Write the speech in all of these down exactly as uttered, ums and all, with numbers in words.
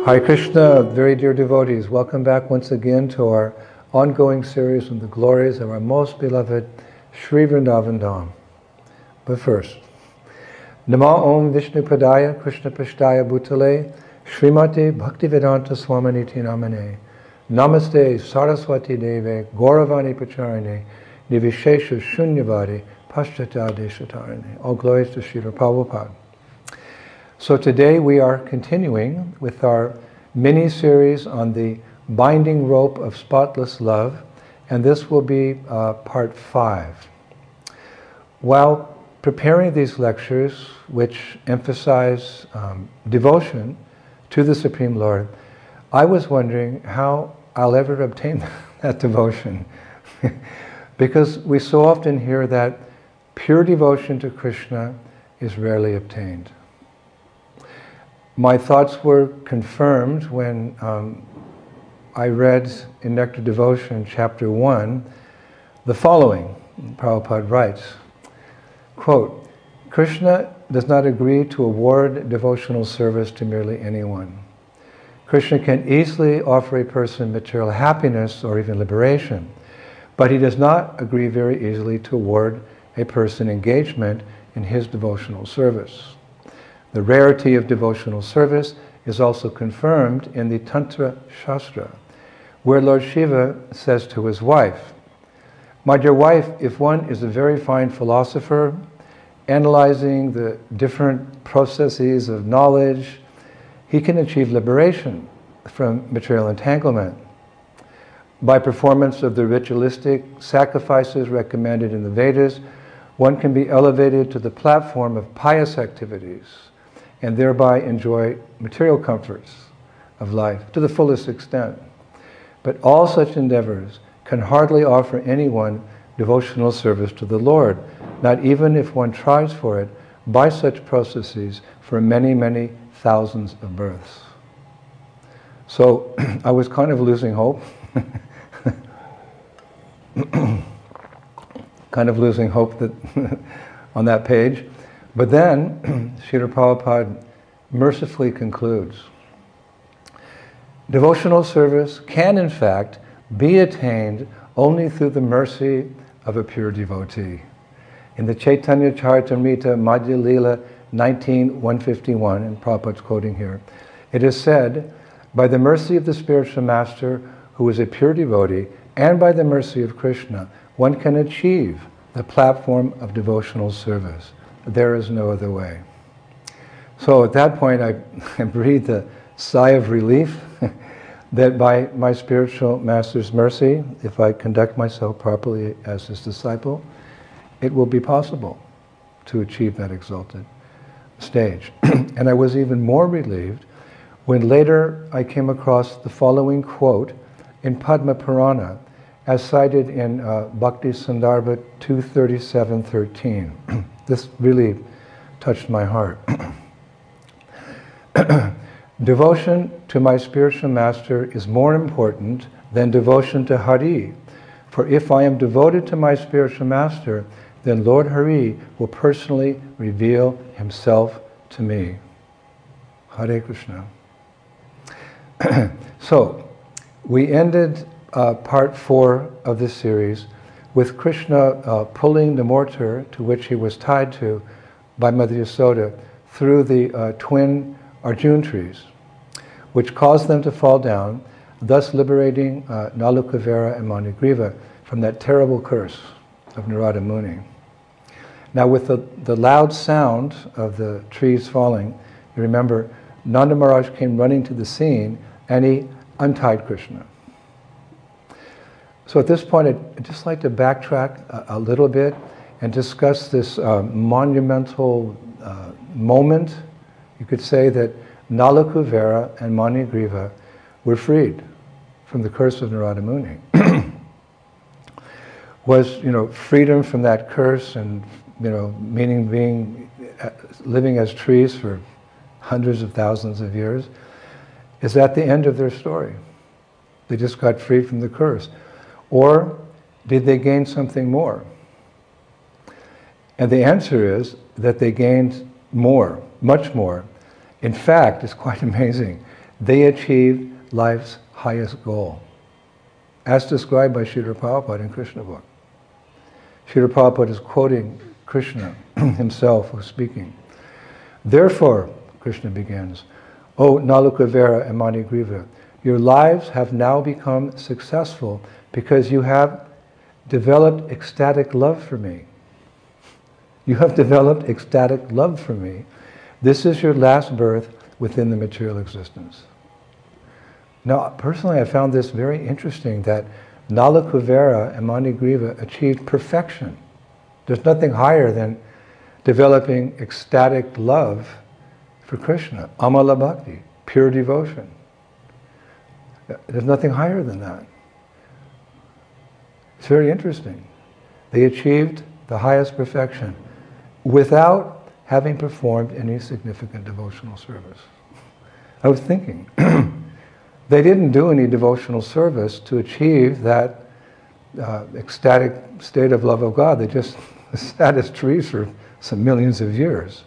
Hare Krishna, very dear devotees, welcome back once again to our ongoing series on the glories of our most beloved Sri Vrindavan Dham. But first, Nama Om Vishnu Padaya Krishna Pashtaya Bhutale Srimati Bhaktivedanta Swaminiti Namane Namaste Saraswati Deve Gauravani Pacharine Nivishesha Shunyavadi Pashtata Deshatarine. All glories to Srila Prabhupada. So today we are continuing with our mini-series on the binding rope of spotless love, and this will be uh, part five. While preparing these lectures, which emphasize um, devotion to the Supreme Lord, I was wondering how I'll ever obtain that devotion. Because we so often hear that pure devotion to Krishna is rarely obtained. My thoughts were confirmed when um, I read in Nectar Devotion, chapter one, the following. Prabhupada writes, quote, Krishna does not agree to award devotional service to merely anyone. Krishna can easily offer a person material happiness or even liberation, but he does not agree very easily to award a person engagement in his devotional service. The rarity of devotional service is also confirmed in the Tantra Shastra, where Lord Shiva says to his wife, my dear wife, if one is a very fine philosopher, analyzing the different processes of knowledge, he can achieve liberation from material entanglement. By performance of the ritualistic sacrifices recommended in the Vedas, one can be elevated to the platform of pious activities and thereby enjoy material comforts of life to the fullest extent. But all such endeavors can hardly offer anyone devotional service to the Lord, not even if one tries for it by such processes for many, many thousands of births. So I was kind of losing hope. kind of losing hope that on that page. But then, Srila Prabhupada mercifully concludes, devotional service can in fact be attained only through the mercy of a pure devotee. In the Chaitanya Charitamrita Madhya Lila nineteen one fifty-one, and Prabhupada's quoting here, it is said, by the mercy of the spiritual master who is a pure devotee, and by the mercy of Krishna, one can achieve the platform of devotional service. There is no other way. So at that point I, I breathed a sigh of relief that by my spiritual master's mercy, if I conduct myself properly as his disciple, it will be possible to achieve that exalted stage. And I was even more relieved when later I came across the following quote in Padma Purana, as cited in uh, Bhakti Sandarbha two thirty-seven thirteen. This really touched my heart. Devotion to my spiritual master is more important than devotion to Hari. For if I am devoted to my spiritual master, then Lord Hari will personally reveal himself to me. Hare Krishna. So, we ended uh, part four of this series with Krishna uh, pulling the mortar to which he was tied to by Mother Yasoda through the uh, twin Arjun trees, which caused them to fall down, thus liberating uh, Nalukavera and Manigriva from that terrible curse of Narada Muni. Now with the, the loud sound of the trees falling, you remember Nanda Maharaj came running to the scene and he untied Krishna. So at this point, I'd just like to backtrack a, a little bit and discuss this uh, monumental uh, moment. You could say that Nalakuvera and Manigriva were freed from the curse of Narada Muni. Was, you know, freedom from that curse and, you know, meaning being, uh, living as trees for hundreds of thousands of years, is at the end of their story. They just got freed from the curse. Or did they gain something more? And the answer is that they gained more, much more. In fact, it's quite amazing. they achieved life's highest goal, as described by Srila Prabhupada in Krishna book. Srila Prabhupada is quoting Krishna himself, who's speaking. Therefore, Krishna begins, O Nalukavera and Manigriva, your lives have now become successful because you have developed ecstatic love for me. You have developed ecstatic love for me. This is your last birth within the material existence. Now, personally, I found this very interesting, that Nalakuvera and Manigriva achieved perfection. There's nothing higher than developing ecstatic love for Krishna, Amala Bhakti, pure devotion. There's nothing higher than that. It's very interesting. They achieved the highest perfection without having performed any significant devotional service. I was thinking, they didn't do any devotional service to achieve that uh, ecstatic state of love of God. They just sat as trees for some millions of years.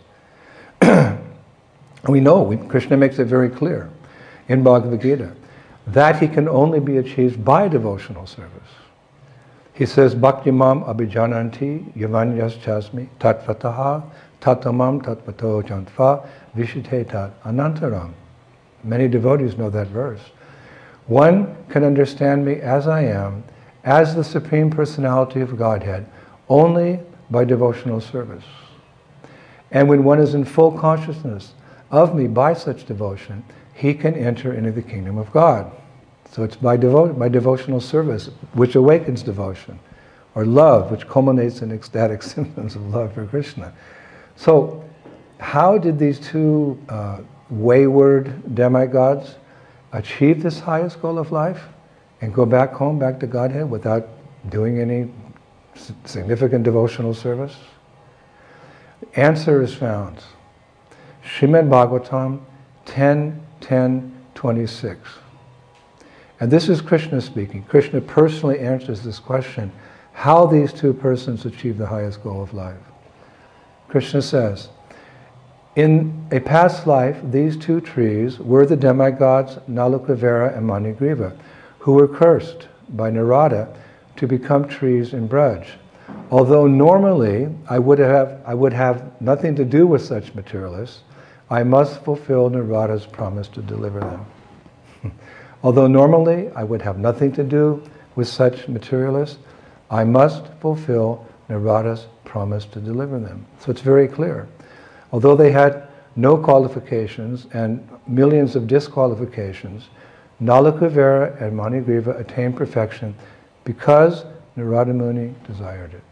We know, we, Krishna makes it very clear in Bhagavad Gita, that he can only be achieved by devotional service. He says, Bhakti mam abhijananti yavanyas chasmi tatvataha tatamam tatvato jantva vishite tat anantaram. Many devotees know that verse. One can understand me as I am, as the Supreme Personality of Godhead, only by devotional service. And when one is in full consciousness of me by such devotion, he can enter into the kingdom of God. So it's by, devo- by devotional service which awakens devotion, or love, which culminates in ecstatic symptoms of love for Krishna. So how did these two uh, wayward demigods achieve this highest goal of life and go back home, back to Godhead, without doing any s- significant devotional service? The answer is found. Srimad Bhagavatam ten ten twenty-six. And this is Krishna speaking. Krishna personally answers this question, how these two persons achieve the highest goal of life. Krishna says, in a past life, these two trees were the demigods Nalukavera and Manigriva, who were cursed by Narada to become trees in Braj. Although normally I would have, I would have nothing to do with such materialists, I must fulfill Narada's promise to deliver them. Although normally I would have nothing to do with such materialists, I must fulfill Narada's promise to deliver them. So it's very clear. Although they had no qualifications and millions of disqualifications, Nalakuvera and Manigriva attained perfection because Narada Muni desired it.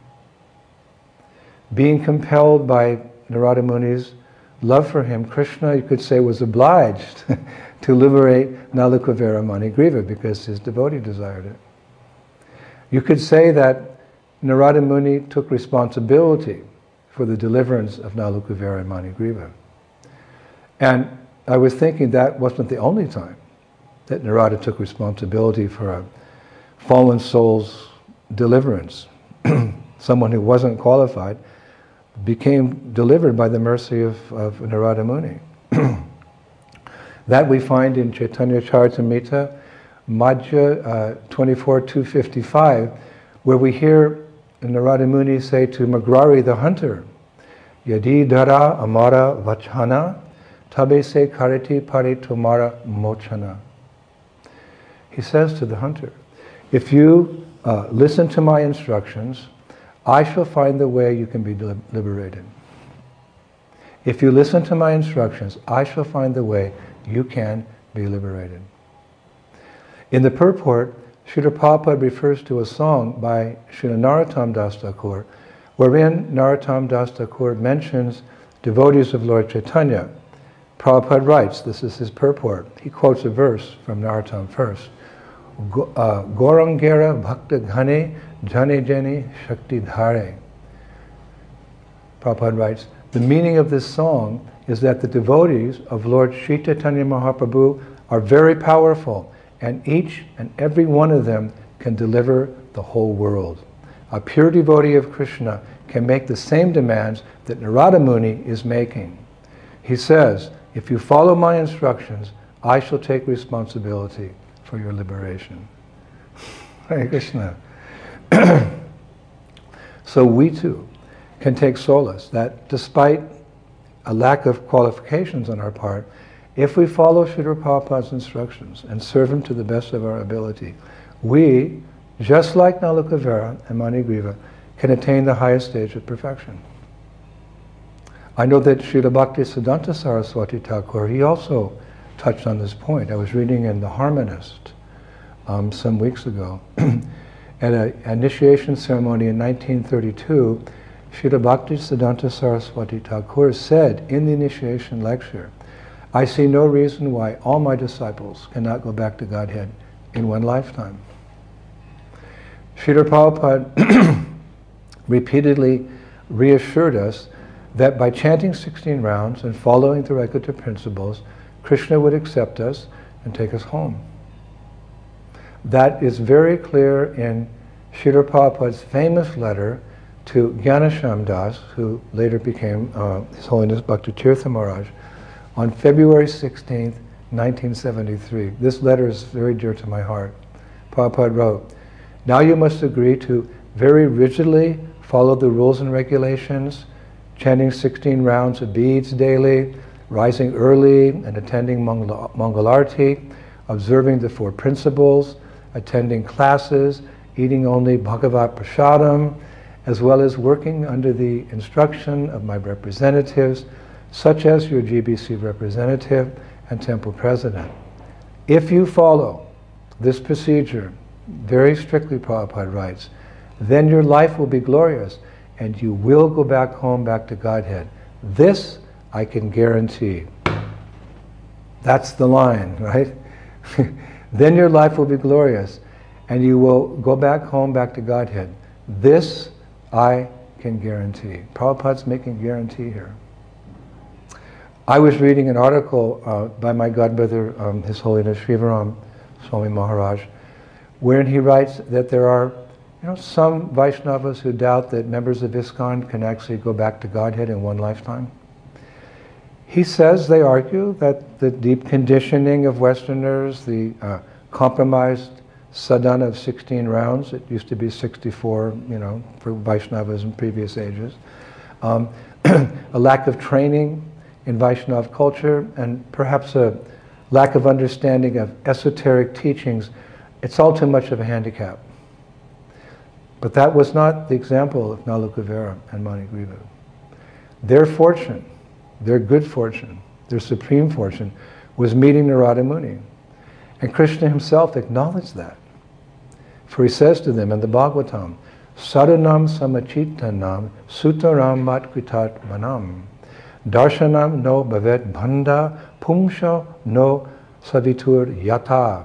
Being compelled by Narada Muni's love for him, Krishna, you could say, was obliged to liberate Nalakuvera Manigriva because his devotee desired it. You could say that Narada Muni took responsibility for the deliverance of Nalakuvera and Manigriva. And I was thinking that wasn't the only time that Narada took responsibility for a fallen soul's deliverance. Someone who wasn't qualified became delivered by the mercy of, of Narada Muni. That we find in Chaitanya Charitamrita, Madhya uh, twenty-four two fifty-five, where we hear Narada Muni say to Magrari the hunter, Yadi dhara amara vachhana, tabe se kariti pari tomara mochana. He says to the hunter, if you uh, listen to my instructions, I shall find the way you can be liberated. If you listen to my instructions, I shall find the way you can be liberated. In the purport, Srila Prabhupada refers to a song by Srila Narottam Das Thakur, wherein Narottam Das Thakur mentions devotees of Lord Chaitanya. Prabhupada writes, this is his purport, he quotes a verse from Narottam first. Gaurangera bhakta ghane jane jane shakti dhare. Prabhupada writes, the meaning of this song is that the devotees of Lord Sri Chaitanya Mahaprabhu are very powerful, and each and every one of them can deliver the whole world. A pure devotee of Krishna can make the same demands that Narada Muni is making. He says, if you follow my instructions, I shall take responsibility for your liberation. Hare Krishna. So we too can take solace that despite a lack of qualifications on our part, if we follow Srila Prabhupada's instructions and serve him to the best of our ability, we, just like Nalukavera and Manigriva, can attain the highest stage of perfection. I know that Srila Bhakti Siddhanta Saraswati Thakur, he also touched on this point. I was reading in The Harmonist um, some weeks ago. At an initiation ceremony in nineteen thirty-two, Srila Bhakti Siddhanta Saraswati Thakur said in the initiation lecture, I see no reason why all my disciples cannot go back to Godhead in one lifetime. Srila Prabhupada repeatedly reassured us that by chanting sixteen rounds and following the Vairagya principles, Krishna would accept us and take us home. That is very clear in Srila Prabhupada's famous letter to Gyanasham Das, who later became uh, His Holiness Bhakti Tirtha Maharaj, on February sixteenth, nineteen seventy-three. This letter is very dear to my heart. Prabhupada wrote, now you must agree to very rigidly follow the rules and regulations, chanting sixteen rounds of beads daily, rising early and attending Mangal- Mangalarti, observing the four principles, attending classes, eating only Bhagavat Prasadam, as well as working under the instruction of my representatives, such as your G B C representative and temple president. If you follow this procedure, very strictly Prabhupada writes, then your life will be glorious and you will go back home, back to Godhead. This I can guarantee. That's the line, right? Then your life will be glorious and you will go back home, back to Godhead. This I can guarantee. Prabhupada's making a guarantee here. I was reading an article uh, by my godbrother, um, His Holiness Srivaram Swami Maharaj, wherein he writes that there are you know, some Vaishnavas who doubt that members of ISKCON can actually go back to Godhead in one lifetime. He says they argue that the deep conditioning of Westerners, the uh, compromised sadhana of sixteen rounds, it used to be sixty-four, you know, for Vaishnavas in previous ages, um, a lack of training in Vaishnav culture, and perhaps a lack of understanding of esoteric teachings, it's all too much of a handicap. But that was not the example of Nalukavera and Manigriva. Their fortune, their good fortune, their supreme fortune, was meeting Narada Muni. And Krishna himself acknowledged that. For he says to them in the Bhagavatam, Sadhanam samachitanam sutaram matkritat manam darshanam no bhavet bhanda pumsha no savitur yata.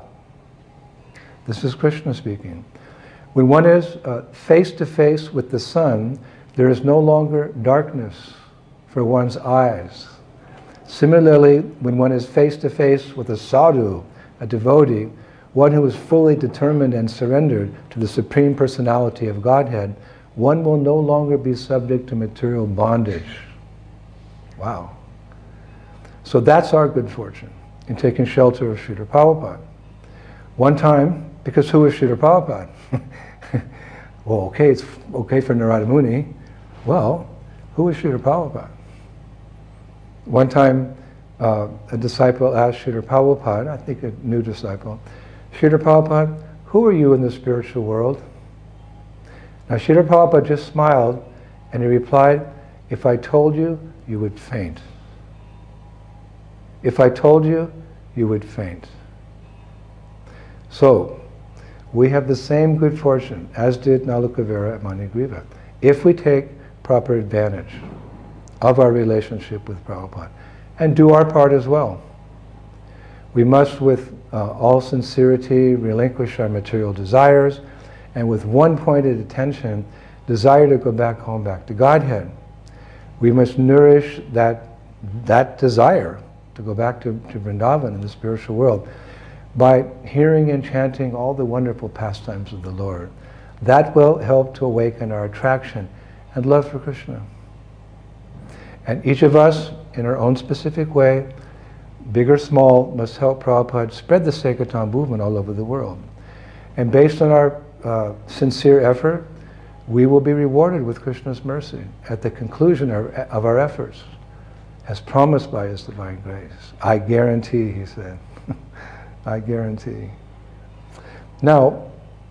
This is Krishna speaking. When one is uh, face to face with the sun, there is no longer darkness for one's eyes. Similarly, when one is face to face with a sadhu, a devotee, one who is fully determined and surrendered to the Supreme Personality of Godhead, one will no longer be subject to material bondage. Wow. So that's our good fortune in taking shelter of Srila Prabhupada. One time, because who is Srila Prabhupada? Well, okay, it's okay for Narada Muni. Well, who is Srila Prabhupada? One time, uh, a disciple asked Srila Prabhupada, I think a new disciple, Srila Prabhupada, who are you in the spiritual world? Now, Srila Prabhupada just smiled and he replied, if I told you, you would faint. If I told you, you would faint. So, we have the same good fortune as did Nalukavera and Manigriva, if we take proper advantage of our relationship with Prabhupada and do our part as well. We must, with uh, all sincerity, relinquish our material desires and with one pointed attention, desire to go back home, back to Godhead. We must nourish that, that desire to go back to, to Vrindavan in the spiritual world by hearing and chanting all the wonderful pastimes of the Lord. That will help to awaken our attraction and love for Krishna. And each of us, in our own specific way, big or small, must help Prabhupada spread the Sekatan movement all over the world. And based on our uh, sincere effort, we will be rewarded with Krishna's mercy at the conclusion of, of our efforts, as promised by His divine grace. I guarantee, he said. I guarantee. Now,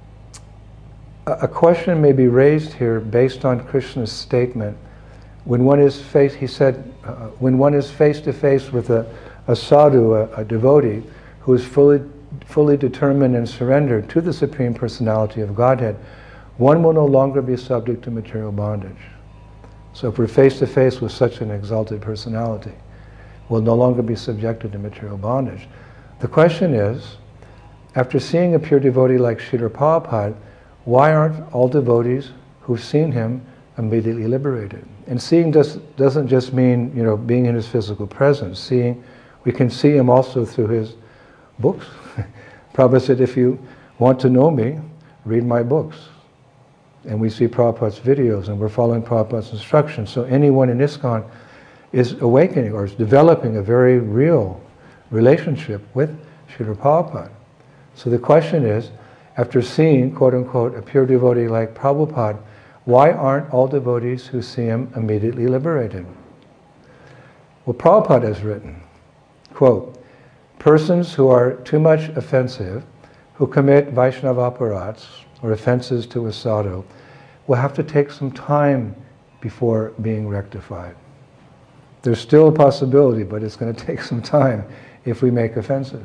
a, a question may be raised here based on Krishna's statement. When one is face, he said, uh, when one is face to face with a, a sadhu, a, a devotee, who is fully, fully determined and surrendered to the Supreme Personality of Godhead, one will no longer be subject to material bondage. So if we're face to face with such an exalted personality, we'll no longer be subjected to material bondage. The question is, after seeing a pure devotee like Srila Prabhupada, why aren't all devotees who've seen him immediately liberated? And seeing does, doesn't just mean, you know, being in his physical presence. Seeing, we can see him also through his books. Prabhupada said, if you want to know me, read my books. And we see Prabhupada's videos, and we're following Prabhupada's instructions. So anyone in ISKCON is awakening or is developing a very real relationship with Srila Prabhupada. So the question is, after seeing, quote-unquote, a pure devotee like Prabhupada, why aren't all devotees who see him immediately liberated? Well, Prabhupada has written, quote, persons who are too much offensive, who commit Vaishnava aparats, or offenses to a sadhu, will have to take some time before being rectified. There's still a possibility, but it's going to take some time if we make offenses.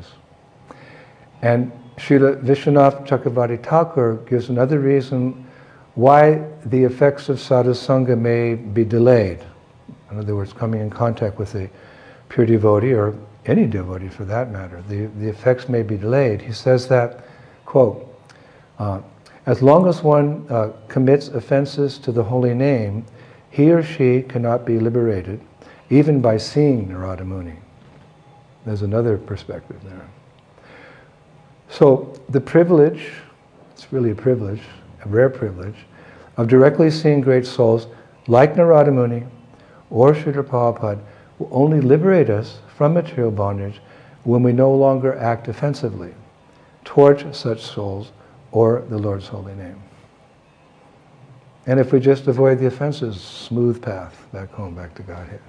And Srila Vishwanath Chakravarti Thakur gives another reason why the effects of sadhu sangha may be delayed. In other words, coming in contact with a pure devotee, or any devotee for that matter, the, the effects may be delayed. He says that, quote, uh, as long as one uh, commits offenses to the holy name, he or she cannot be liberated, even by seeing Narada Muni. There's another perspective there. So the privilege, it's really a privilege, a rare privilege, of directly seeing great souls like Narada Muni or Srila Prabhupada will only liberate us from material bondage when we no longer act offensively towards such souls or the Lord's holy name. And if we just avoid the offenses, smooth path back home, back to Godhead.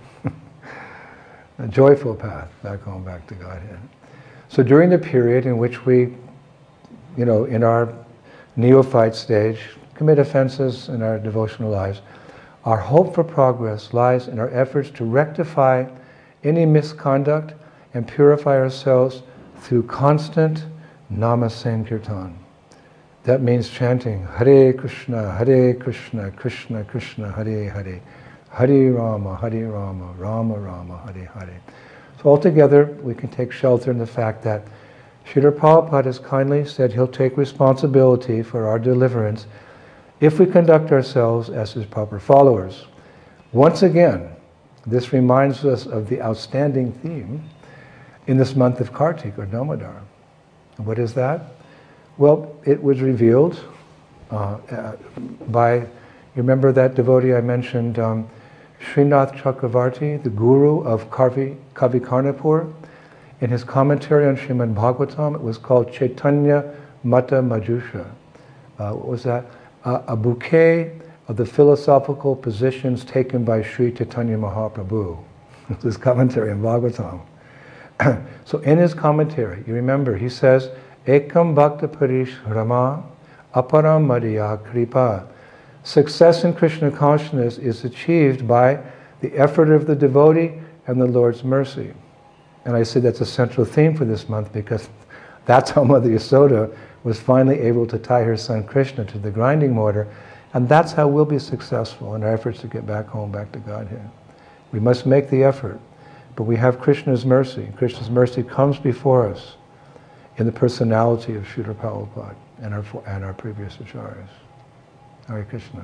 A joyful path back home, back to Godhead. So during the period in which we, you know, in our neophyte stage, commit offenses in our devotional lives, our hope for progress lies in our efforts to rectify any misconduct and purify ourselves through constant Nama Sankirtan. That means chanting Hare Krishna, Hare Krishna, Krishna Krishna, Hare Hare, Hare Rama, Hare Rama, Rama Rama, Hare Hare. So altogether, we can take shelter in the fact that Srila Prabhupada has kindly said he'll take responsibility for our deliverance if we conduct ourselves as his proper followers. Once again, this reminds us of the outstanding theme in this month of Kartik, or Damodar. What is that? Well, it was revealed uh, uh, by, you remember that devotee I mentioned, um, Srinath Chakravarti, the guru of Kavi, Kavi Karnapur. In his commentary on Srimad Bhagavatam, it was called Chaitanya Mata Majusha. Uh, what was that? Uh, a bouquet of the philosophical positions taken by Sri Chaitanya Mahaprabhu. This is commentary on Bhagavatam. So in his commentary, you remember, he says, Ekam Bhakta Parish Rama Aparam Madhya Kripa. Success in Krishna consciousness is achieved by the effort of the devotee and the Lord's mercy. And I say that's a central theme for this month, because that's how Mother Yasoda was finally able to tie her son Krishna to the grinding mortar. And that's how we'll be successful in our efforts to get back home, back to Godhead. We must make the effort, but we have Krishna's mercy. Krishna's mercy comes before us in the personality of Srila Prabhupada and our, and our previous acharyas. Hare Krishna.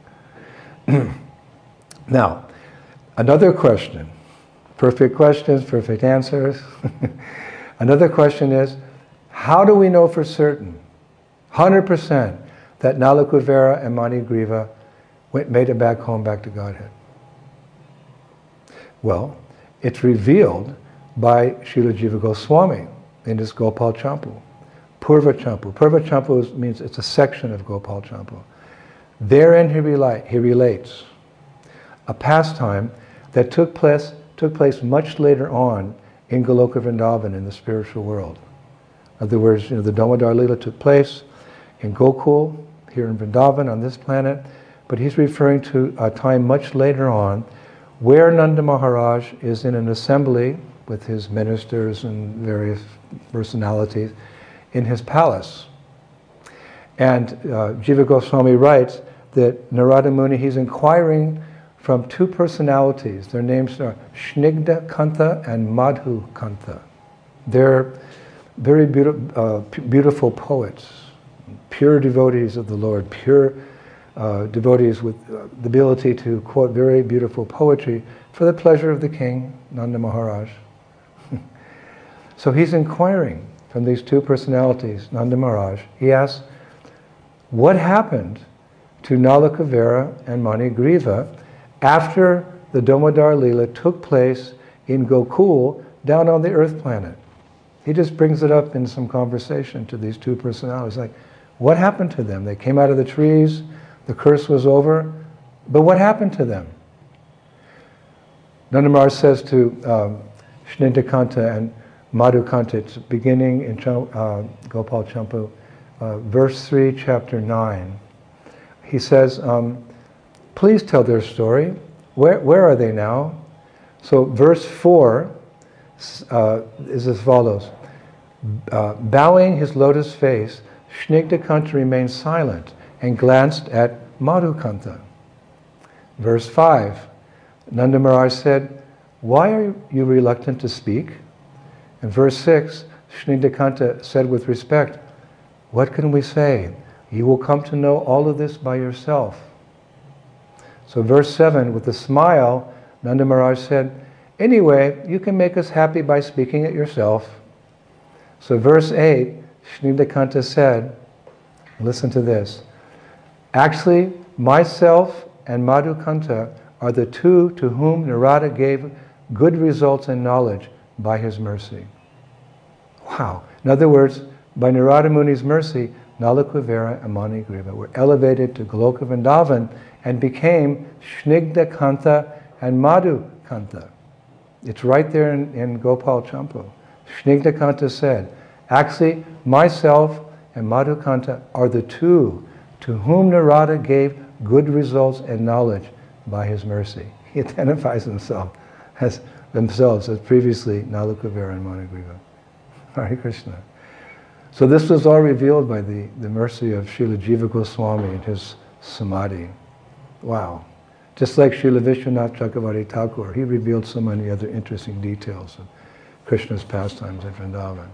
Now, another question. Perfect questions, perfect answers. Another question is, how do we know for certain, one hundred percent, that Nalakuvera and Manigriva went, made it back home, back to Godhead? Well, it's revealed by Srila Jiva Goswami in his Gopal Champu. Purva Champu. Purva Champu is, means it's a section of Gopal Champu. Therein he, rela- he relates a pastime that took place, took place much later on in Goloka Vrindavan, in the spiritual world. In other words, you know, the Damodar Lila took place in Gokul, here in Vrindavan, on this planet, but he's referring to a time much later on where Nanda Maharaj is in an assembly with his ministers and various personalities in his palace. And uh, Jiva Goswami writes that Narada Muni, he's inquiring from two personalities. Their names are Snigdha Kantha and Madhu Kantha. They're very beautiful, uh, p- beautiful poets, pure devotees of the Lord, pure uh, devotees with uh, the ability to quote very beautiful poetry for the pleasure of the king, Nanda Maharaj. So he's inquiring from these two personalities, Nanda Maharaj. He asks, what happened to Nalakavera and Manigriva after the Damodar Lila took place in Gokul down on the earth planet? He just brings it up in some conversation to these two personalities. Like, what happened to them? They came out of the trees, the curse was over, but what happened to them? Nanda Maharaj says to um, Snigdhakanta and Madhukanta, it's beginning in uh, Gopal Champu, uh, verse three, chapter nine. He says, um, please tell their story. Where, where are they now? So verse four uh, is as follows. Uh, bowing his lotus face, Snigdhakanta remained silent and glanced at Madhukanta. Verse five, Nanda Maharaj said, why are you reluctant to speak? And verse six, Snigdhakanta said with respect, what can we say? You will come to know all of this by yourself. So verse seven, with a smile, Nanda Maharaj said, anyway, you can make us happy by speaking it yourself. So verse eight, Snigdhakanta said, listen to this, actually, myself and Madhukanta are the two to whom Narada gave good results and knowledge by his mercy. Wow. In other words, by Narada Muni's mercy, Nalakavera and Manigriva were elevated to Goloka Vrindavan and became Snigdhakanta and Madhukanta. It's right there in, in Gopal Champu. Snigdhakanta said, actually, myself and Madhukanta are the two to whom Narada gave good results and knowledge by his mercy. He identifies himself as themselves as previously Nalakavera and Manigriva. Hare Krishna. So this was all revealed by the, the mercy of Srila Jiva Goswami and his samadhi. Wow. Just like Srila Vishwanath Chakravarti Thakur, he revealed so many other interesting details of Krishna's pastimes at Vrindavan.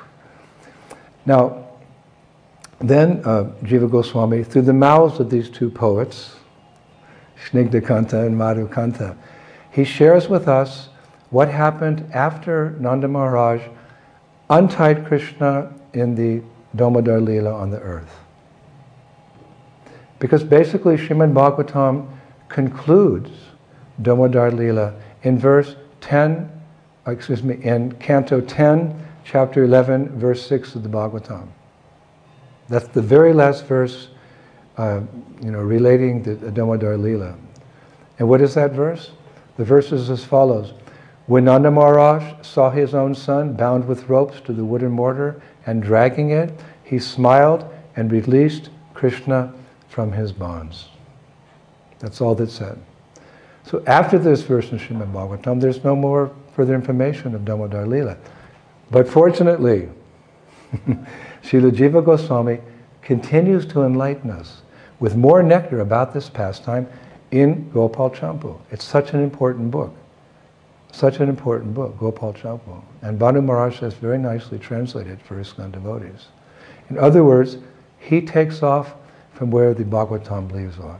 Now, then uh, Jiva Goswami, through the mouths of these two poets, Snigdhakanta and Madhukanta, he shares with us what happened after Nanda Maharaj untied Krishna in the Damodar Lila on the earth. Because basically Srimad Bhagavatam concludes Damodar Lila in verse ten, excuse me, in Canto ten, chapter eleven, verse six of the Bhagavatam. That's the very last verse, uh, you know, relating the, the Damodar Lila. And what is that verse? The verse is as follows. When Nanda Maharaj saw his own son bound with ropes to the wooden mortar and dragging it, he smiled and released Krishna from his bonds. That's all that's said. So after this verse in Srimad Bhagavatam, there's no more further information of Damodar Lila. But fortunately, Srila Jiva Goswami continues to enlighten us with more nectar about this pastime in Gopal Champu. It's such an important book. Such an important book, Gopal Champu. And Bhanu Maharaj has very nicely translated for ISKCON devotees. In other words, he takes off from where the Bhagavatam leaves off.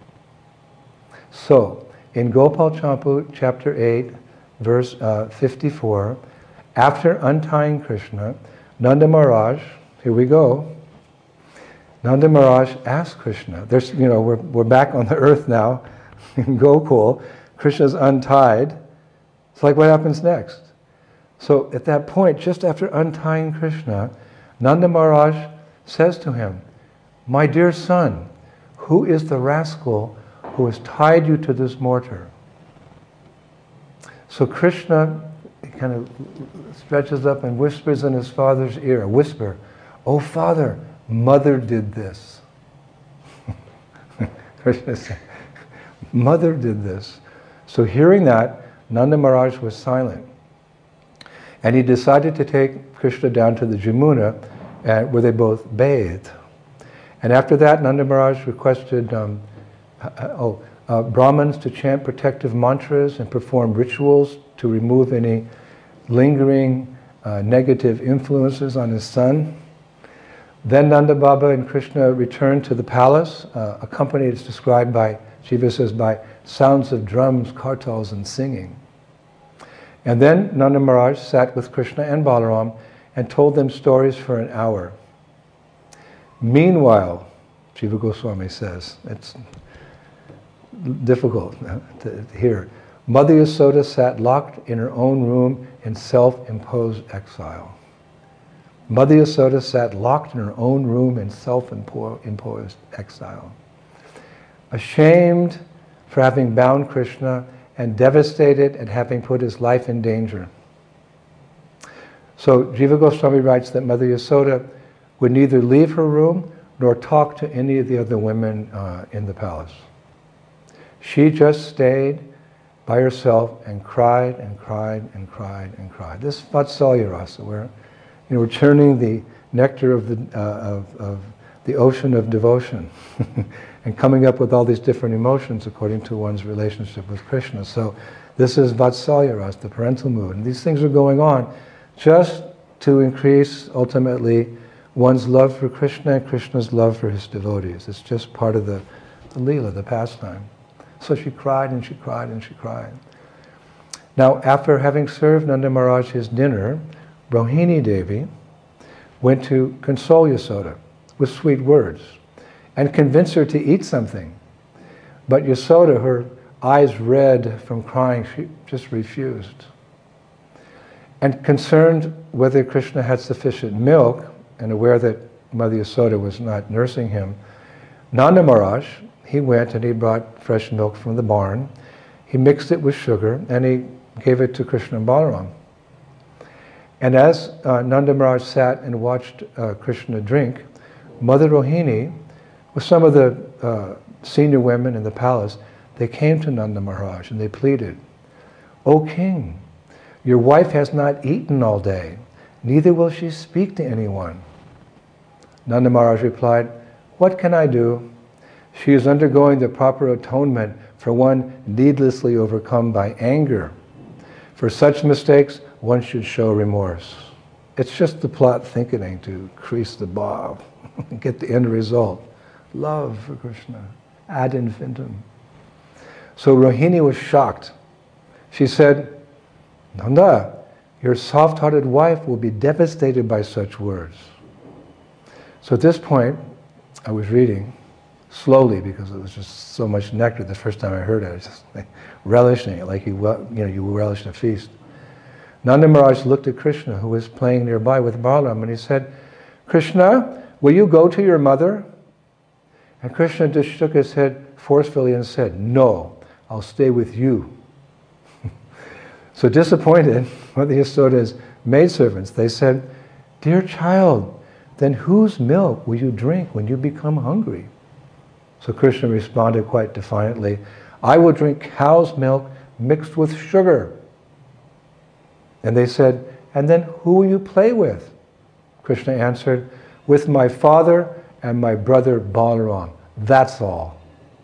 So, in Gopal Champu, chapter eight, verse uh, fifty-four, after untying Krishna, Nanda Maharaj, here we go, Nanda Maharaj asked Krishna, there's, you know, we're, we're back on the earth now, in Gokul, Krishna's untied. It's like, what happens next? So at that point, just after untying Krishna, Nanda Maharaj says to him, "My dear son, who is the rascal who has tied you to this mortar?" So Krishna kind of stretches up and whispers in his father's ear, a whisper, "Oh father, mother did this." Krishna said, "Mother did this." So hearing that, Nanda Maharaj was silent. And he decided to take Krishna down to the Jamuna, uh, where they both bathed. And after that, Nanda Maharaj requested um, uh, oh, uh, Brahmins to chant protective mantras and perform rituals to remove any lingering uh, negative influences on his son. Then Nanda Baba and Krishna returned to the palace, uh, accompanied, it's described by, Jiva says, by sounds of drums, kartals, and singing. And then Nanda Maharaj sat with Krishna and Balaram and told them stories for an hour. Meanwhile, Jiva Goswami says, it's difficult to hear, Mother Yasoda sat locked in her own room in self-imposed exile. Mother Yasoda sat locked in her own room in self-imposed exile. Ashamed for having bound Krishna and devastated at having put his life in danger. So Jiva Goswami writes that Mother Yasoda would neither leave her room nor talk to any of the other women uh, in the palace. She just stayed by herself and cried and cried and cried and cried. This Vatsalya rasa, where you know, we're churning the nectar of the, uh, of, of the ocean of devotion and coming up with all these different emotions according to one's relationship with Krishna. So this is Vatsalya rasa, the parental mood. And these things are going on just to increase, ultimately, one's love for Krishna and Krishna's love for his devotees. It's just part of the, the Leela, the pastime. So she cried and she cried and she cried. Now, after having served Nanda Maharaj his dinner, Rohini Devi went to console Yasoda with sweet words and convince her to eat something. But Yasoda, her eyes red from crying, she just refused. And concerned whether Krishna had sufficient milk, and aware that Mother Yasoda was not nursing him, Nanda Maharaj, he went and he brought fresh milk from the barn. He mixed it with sugar and he gave it to Krishna and Balaram. And as uh, Nanda Maharaj sat and watched uh, Krishna drink, Mother Rohini, with some of the uh, senior women in the palace, they came to Nanda Maharaj and they pleaded, "O king, your wife has not eaten all day, neither will she speak to anyone." Nanda Maharaj replied, "What can I do? She is undergoing the proper atonement for one needlessly overcome by anger. For such mistakes, one should show remorse." It's just the plot thickening to increase the bhav, get the end result. Love for Krishna, ad infinitum. So Rohini was shocked. She said, "Nanda, your soft-hearted wife will be devastated by such words." So at this point, I was reading slowly because it was just so much nectar. The first time I heard it, I was just like, relishing it, like you, you know, you relish a feast. Nanda Maharaj looked at Krishna, who was playing nearby with Balaram, and he said, "Krishna, will you go to your mother?" And Krishna just shook his head forcefully and said, "No, I'll stay with you." So disappointed, Mother Yasoda's maidservants, they said, "Dear child, then whose milk will you drink when you become hungry?" So Krishna responded quite defiantly, "I will drink cow's milk mixed with sugar." And they said, "And then who will you play with?" Krishna answered, "With my father and my brother Balaram. That's all."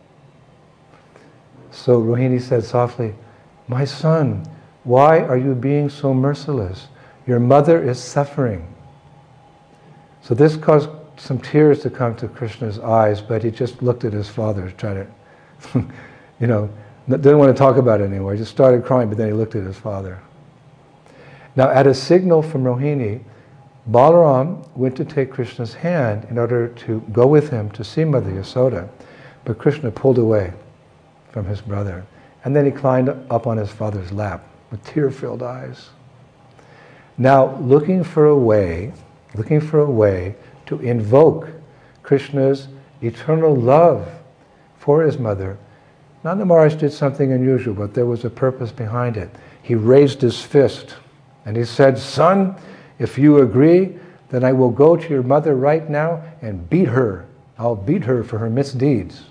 So Rohini said softly, "My son, why are you being so merciless? Your mother is suffering." So this caused some tears to come to Krishna's eyes, but he just looked at his father, trying to, you know, didn't want to talk about it anymore. He just started crying, but then he looked at his father. Now, at a signal from Rohini, Balaram went to take Krishna's hand in order to go with him to see Mother Yasoda, but Krishna pulled away from his brother, and then he climbed up on his father's lap with tear-filled eyes. Now, looking for a way, looking for a way to invoke Krishna's eternal love for his mother, Nanda Maharaj did something unusual, but there was a purpose behind it. He raised his fist and he said, "Son, if you agree, then I will go to your mother right now and beat her. I'll beat her for her misdeeds."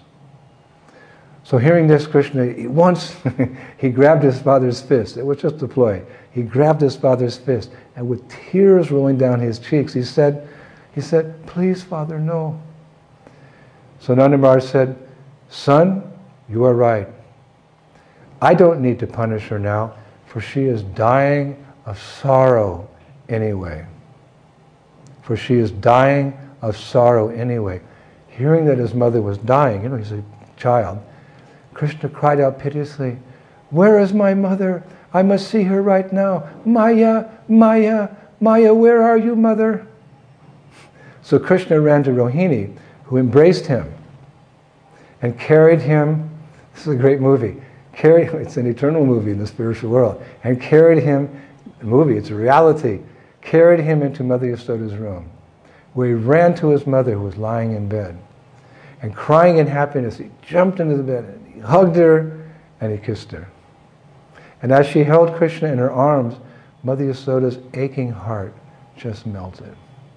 So hearing this, Krishna, he once he grabbed his father's fist. It was just a ploy. He grabbed his father's fist, and with tears rolling down his cheeks, he said, he said, "Please, Father, no." So Nanda Maharaj said, "Son, you are right. I don't need to punish her now, for she is dying of sorrow anyway. For she is dying of sorrow anyway." Hearing that his mother was dying, you know, he's a child, Krishna cried out piteously, "Where is my mother? I must see her right now. Maya, Maya, Maya, where are you, mother?" So Krishna ran to Rohini, who embraced him and carried him. This is a great movie. Carried, it's an eternal movie in the spiritual world. And carried him, a movie, it's a reality, carried him into Mother Yasoda's room, where he ran to his mother who was lying in bed. And crying in happiness, he jumped into the bed, and he hugged her, and he kissed her. And as she held Krishna in her arms, Mother Yasoda's aching heart just melted.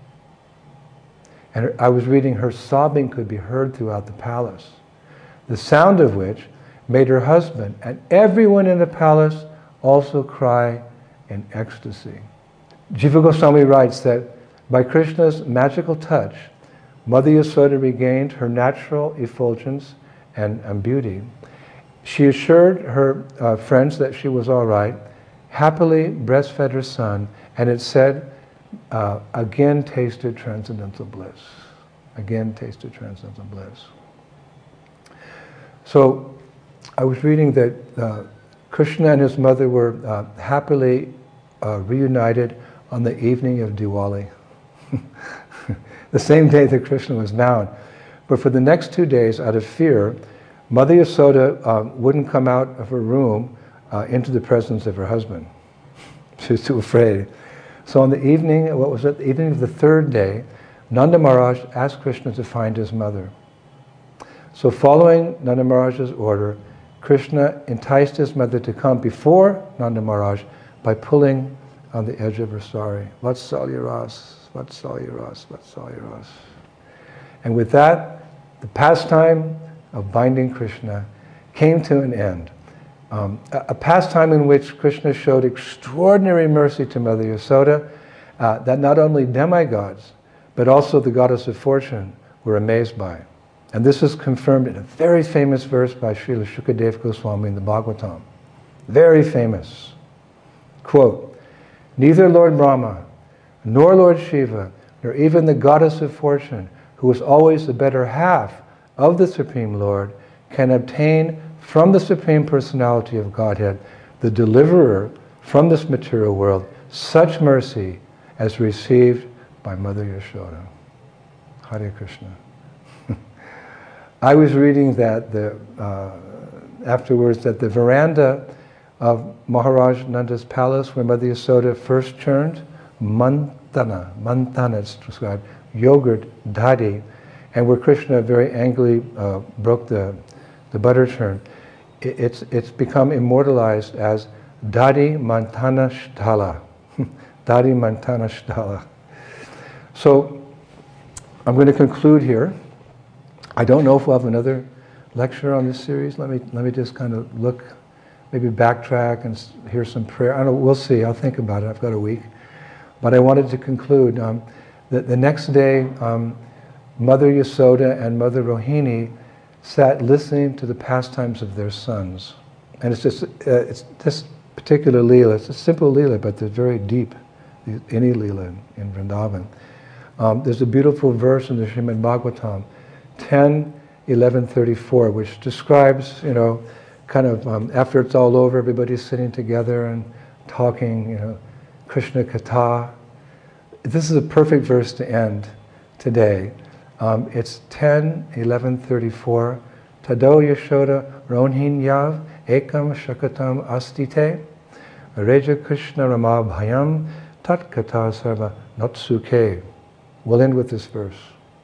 And her, I was reading, her sobbing could be heard throughout the palace, the sound of which made her husband and everyone in the palace also cry in ecstasy. Jiva Goswami writes that by Krishna's magical touch, Mother Yasoda regained her natural effulgence and, and beauty. She assured her uh, friends that she was all right, happily breastfed her son, and it said, uh, again tasted transcendental bliss. Again tasted transcendental bliss. So, I was reading that uh, Krishna and his mother were uh, happily uh, reunited on the evening of Diwali. The same day that Krishna was bound. But for the next two days, out of fear, Mother Yasoda uh, wouldn't come out of her room uh, into the presence of her husband. She was too afraid. So on the evening, what was it, the evening of the third day, Nanda Maharaj asked Krishna to find his mother. So following Nanda Maharaj's order, Krishna enticed his mother to come before Nanda Maharaj by pulling on the edge of her sari. Vatsalyaras, Vatsalyaras, Vatsalyaras. And with that, the pastime of binding Krishna came to an end. Um, a, a pastime in which Krishna showed extraordinary mercy to Mother Yasoda, uh, that not only demigods, but also the goddess of fortune were amazed by. And this is confirmed in a very famous verse by Srila Shukadeva Goswami in the Bhagavatam. Very famous. Quote, "Neither Lord Brahma, nor Lord Shiva, nor even the goddess of fortune, who is always the better half of the Supreme Lord, can obtain from the Supreme Personality of Godhead, the deliverer from this material world, such mercy as received by Mother Yashoda." Hare Krishna. I was reading that the, uh, afterwards that the veranda of Maharaj Nanda's palace, where Mother Yasoda first churned mantana, mantana it's described, yogurt, dadi, and where Krishna very angrily uh, broke the, the butter churn, it, it's, it's become immortalized as dadi mantana shtala. Dadi mantana shtala. So, I'm going to conclude here. I don't know if we'll have another lecture on this series. Let me let me just kind of look, maybe backtrack and hear some prayer. I don't know, we'll see. I'll think about it. I've got a week. But I wanted to conclude um, that the next day, um, Mother Yasoda and Mother Rohini sat listening to the pastimes of their sons. And it's just, uh, it's this particular Leela, it's a simple Leela, but they're very deep, any Leela in, in Vrindavan. Um, there's a beautiful verse in the Srimad Bhagavatam, ten, eleven thirty-four, which describes, you know, kind of um, after it's all over, everybody's sitting together and talking, you know, Krishna Katha. This is a perfect verse to end today. Um, it's ten, eleven thirty-four. Tado Yashoda Ronhin Yav Ekam Shakatam Astite Reja Krishna Rama Bhayam tat kata sarva natsuke. We'll end with this verse.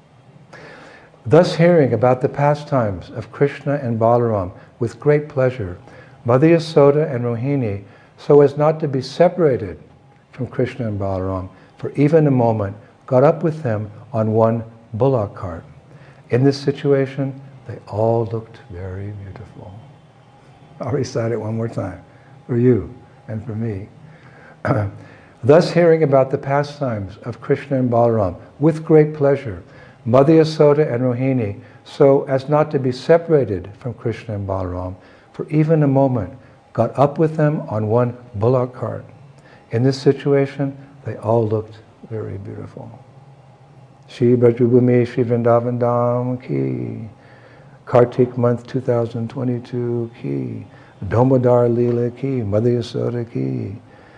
Thus hearing about the pastimes of Krishna and Balaram with great pleasure, Mother Yasoda and Rohini, so as not to be separated from Krishna and Balaram for even a moment, got up with them on one bullock cart. In this situation, they all looked very beautiful. I'll recite it one more time for you and for me. Thus hearing about the pastimes of Krishna and Balaram with great pleasure, Mother Yasoda and Rohini, so as not to be separated from Krishna and Balaram for even a moment, got up with them on one bullock cart. In this situation, they all looked very beautiful. Shri Brajubhumi Shri Vrindavan Dham Ki, Kartik month two thousand twenty-two Ki, Damodar Leela Ki, Mother Yasoda Ki,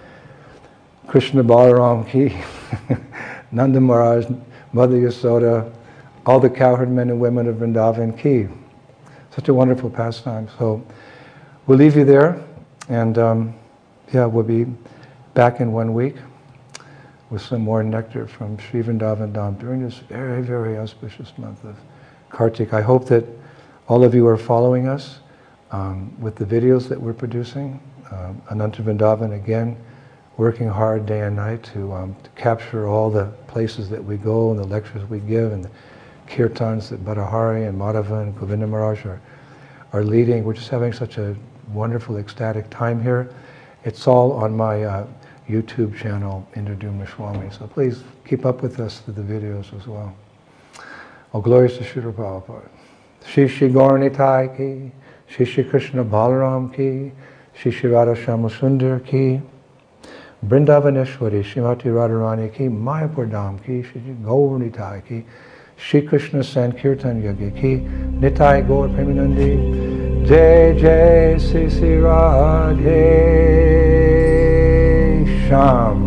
Krishna Balaram Ki, Nanda Maharaj, Mother Yasoda, all the cowherd men and women of Vrindavan Ki. Such a wonderful pastime. So we'll leave you there, and um, yeah, we'll be back in one week with some more nectar from Sri Vrindavan Dham during this very, very auspicious month of Kartik. I hope that all of you are following us um, with the videos that we're producing. Um, Ananta Vrindavan, again, working hard day and night to, um, to capture all the places that we go and the lectures we give and the kirtans that Bhattahari and Madhava and Govinda Maharaj are, are leading. We're just having such a wonderful, ecstatic time here. It's all on my uh, YouTube channel, Indradumna Swami. So please keep up with us through the videos as well. All glories to Srila Prabhupada. Shri Shri Gauranitai Ki, Shri Shri Krishna Balaram Ki, Shri Shri Radha Shyama Ki, Vrindavaneshwari Srimati Radharani Ki, Mayapur Dham Ki, Shri Shri Gauranitai Ki, Shri Krishna Sankirtan Yogi Ki, Nitai Gaur Premanandi, Jai Jai Sri Sri Radhe Sham.